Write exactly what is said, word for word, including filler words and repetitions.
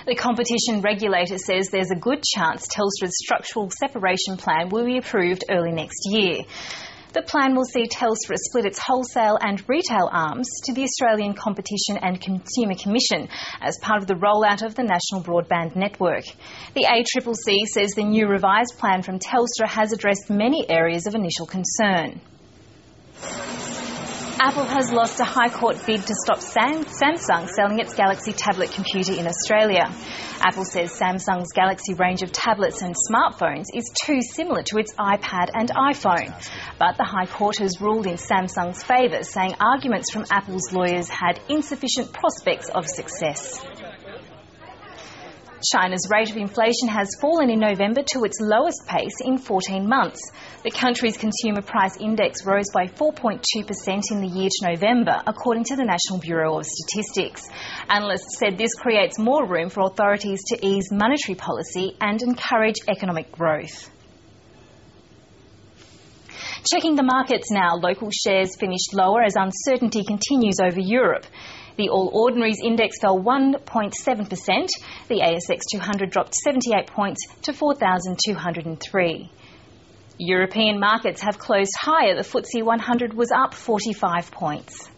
The competition regulator says there's a good chance Telstra's structural separation plan will be approved early next year. The plan will see Telstra split its wholesale and retail arms to the Australian Competition and Consumer Commission as part of the rollout of the National Broadband Network. The A C C C says the new revised plan from Telstra has addressed many areas of initial concern. Apple has lost a High Court bid to stop Sam- Samsung selling its Galaxy tablet computer in Australia. Apple says Samsung's Galaxy range of tablets and smartphones is too similar to its iPad and iPhone. But the High Court has ruled in Samsung's favour, saying arguments from Apple's lawyers had insufficient prospects of success. China's rate of inflation has fallen in November to its lowest pace in fourteen months. The country's consumer price index rose by four point two percent in the year to November, according to the National Bureau of Statistics. Analysts said this creates more room for authorities to ease monetary policy and encourage economic growth. Checking the markets now, local shares finished lower as uncertainty continues over Europe. The All Ordinaries Index fell one point seven percent. The A S X two hundred dropped seventy-eight points to four thousand two hundred three. European markets have closed higher. The F T S E one hundred was up forty-five points.